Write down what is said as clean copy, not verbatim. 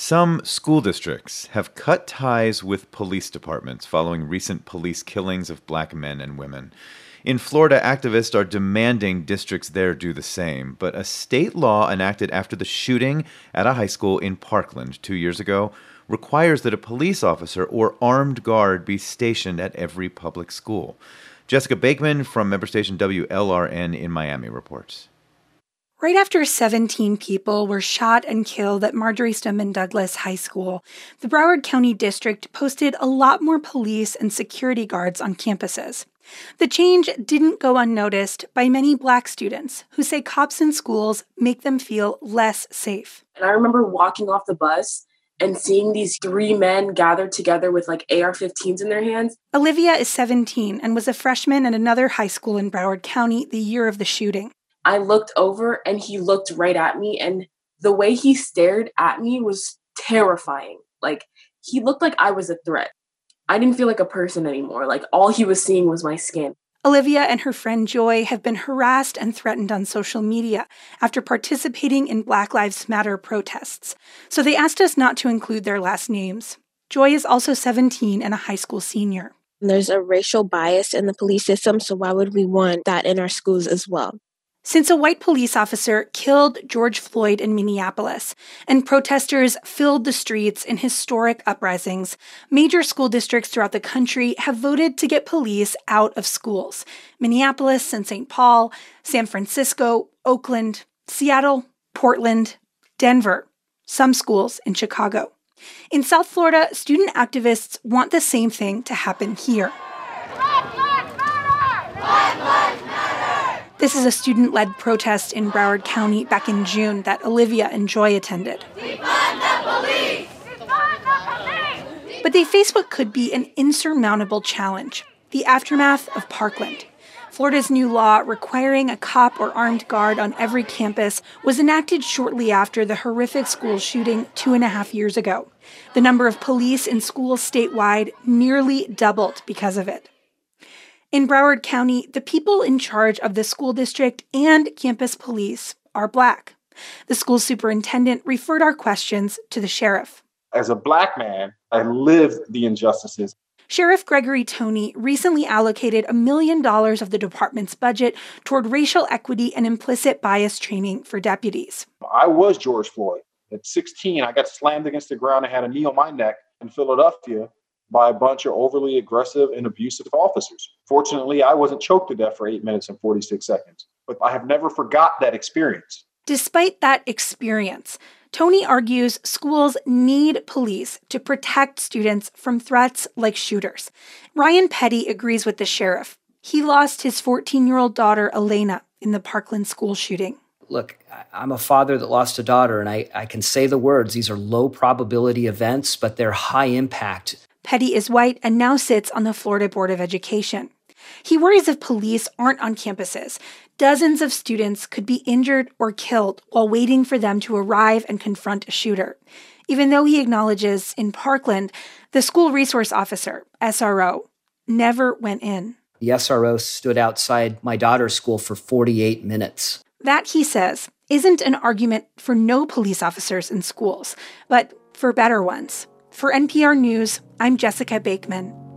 Some school districts have cut ties with police departments following recent police killings of black men and women. In Florida, activists are demanding districts there do the same, but a state law enacted after the shooting at a high school in Parkland 2 years ago requires that a police officer or armed guard be stationed at every public school. Jessica Bakeman from member station WLRN in Miami reports. Right after 17 people were shot and killed at Marjory Stoneman Douglas High School, the Broward County District posted a lot more police and security guards on campuses. The change didn't go unnoticed by many black students who say cops in schools make them feel less safe. And I remember walking off the bus and seeing these three men gathered together with AR-15s in their hands. Olivia is 17 and was a freshman at another high school in Broward County the year of the shooting. I looked over and he looked right at me, and the way he stared at me was terrifying. He looked like I was a threat. I didn't feel like a person anymore. All he was seeing was my skin. Olivia and her friend Joy have been harassed and threatened on social media after participating in Black Lives Matter protests, so they asked us not to include their last names. Joy is also 17 and a high school senior. There's a racial bias in the police system, so why would we want that in our schools as well? Since a white police officer killed George Floyd in Minneapolis and protesters filled the streets in historic uprisings, major school districts throughout the country have voted to get police out of schools. Minneapolis and St. Paul, San Francisco, Oakland, Seattle, Portland, Denver, some schools in Chicago. In South Florida, student activists want the same thing to happen here. Black Lives Matter! Black Lives Matter! This is a student-led protest in Broward County back in June that Olivia and Joy attended. Defund the police! Defund the police! But they face what could be an insurmountable challenge, the aftermath of Parkland. Florida's new law requiring a cop or armed guard on every campus was enacted shortly after the horrific school shooting 2.5 years ago. The number of police in schools statewide nearly doubled because of it. In Broward County, the people in charge of the school district and campus police are black. The school superintendent referred our questions to the sheriff. As a black man, I lived the injustices. Sheriff Gregory Toney recently allocated $1 million of the department's budget toward racial equity and implicit bias training for deputies. I was George Floyd. At 16, I got slammed against the ground and had a knee on my neck in Philadelphia by a bunch of overly aggressive and abusive officers. Fortunately, I wasn't choked to death for 8 minutes and 46 seconds, but I have never forgot that experience. Despite that experience, Toney argues schools need police to protect students from threats like shooters. Ryan Petty agrees with the sheriff. He lost his 14-year-old daughter, Elena, in the Parkland school shooting. Look, I'm a father that lost a daughter, and I can say the words. These are low probability events, but they're high impact. Petty is white and now sits on the Florida Board of Education. He worries if police aren't on campuses, dozens of students could be injured or killed while waiting for them to arrive and confront a shooter. Even though he acknowledges in Parkland, the school resource officer, SRO, never went in. The SRO stood outside my daughter's school for 48 minutes. That, he says, isn't an argument for no police officers in schools, but for better ones. For NPR News, I'm Jessica Bakeman.